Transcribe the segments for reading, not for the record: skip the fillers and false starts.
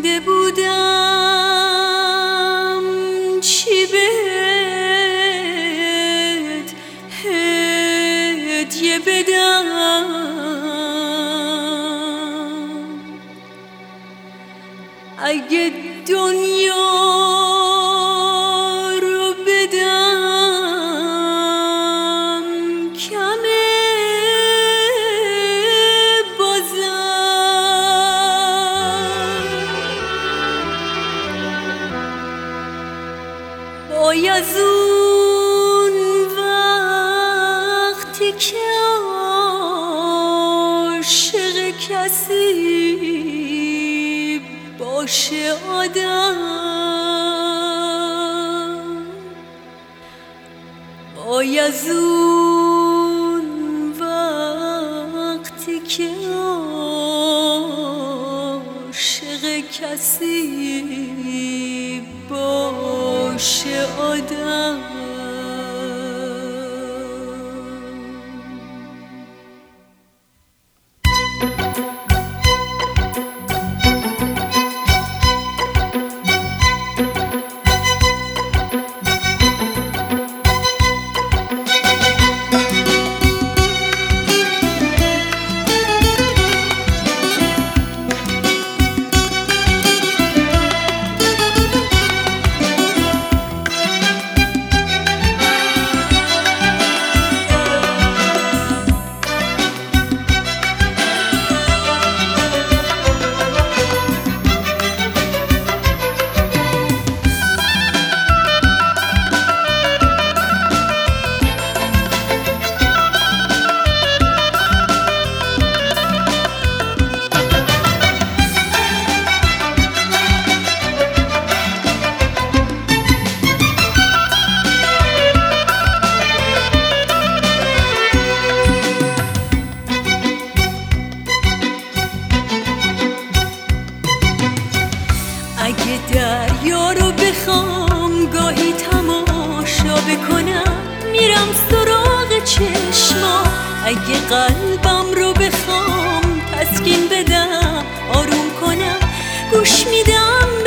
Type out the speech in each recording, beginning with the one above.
مونده بودم چی بهت هدیه بدم، اگه دنیا رو بدم کمه بازم، وای از اون وقتی که عاشق کسی باشه آدم، وای از اون وقتی که عاشق کسی باشه آدم. اگه دریا رو بخوام گاهی تماشا بکنم میرم سراغ چشما، اگه قلبم رو بخوام تسکین بدم آروم کنم گوش میدم به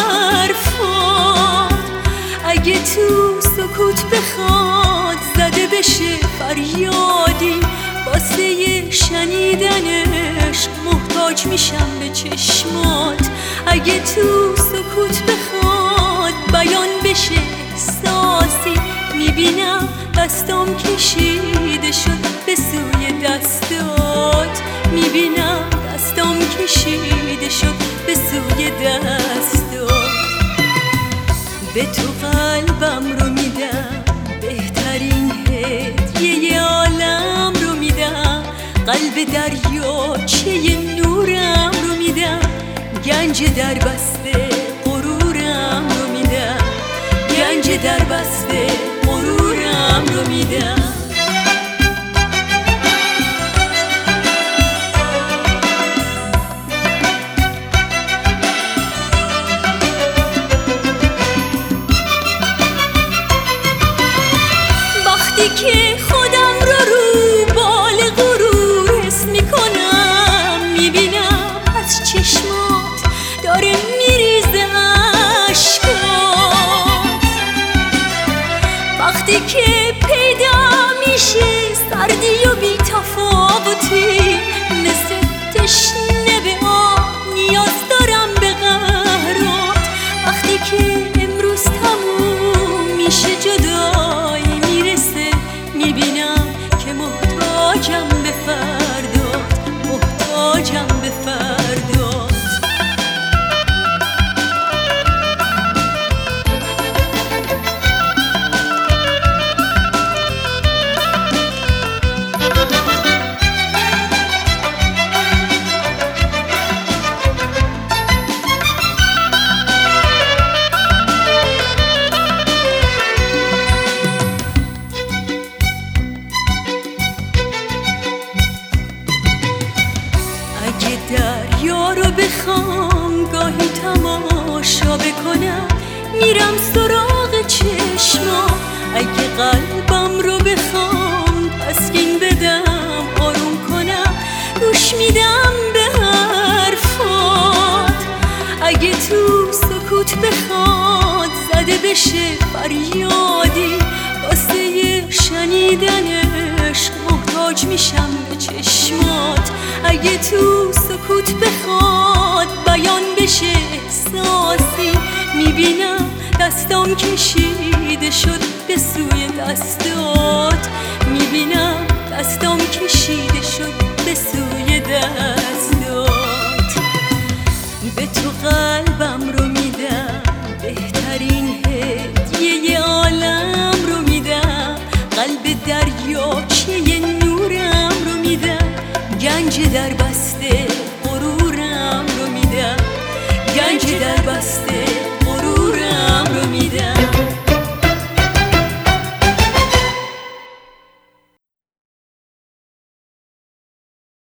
حرفات، اگه تو سکوت بخواد زده بشه فریادی واسه شنیدنش محتاج میشم به چشمات، اگه تو سکوت بخواد بیان بشه احساسی میبینم دستام کشیده شد به سوی دستات، میبینم دستام کشیده شد به سوی دستات، به تو قلبم رو میدم بهترین هدیه عالم رو میدم، قلب دریاچه نورم رو میدم، گنج در بسته غرورم رو میدم، گنج در بسته غرورم رو میدم. وقتی که خودم رو بال غرور حس میکنم میبینم از چشمات داره میریزه اشکات، وقتی که پیدا میشه سردی و بی‌تفاوتی مثل تشنه به آب نیاز دارم به قهرات، وقتی که امروز تموم میشه جدایی میرسه میبینم که محتاجم به فردات، محتاجم به فردات. دریا رو بخوام گاهی تماشا بکنم میرم سراغ چشما، اگه قلبم رو بخوام تسکین بدم آروم کنم گوش میدم به حرفات، اگه سکوت بخواد زده بشه فریادی واسه شنیدن عشق محتاج میشم به چشمات. اگه تو سکوت بخواد بیان بشه احساسی میبینم دستام کشیده شد به سوی دستات. میبینم دستام کشیده شد به سوی دستات. به تو قلبم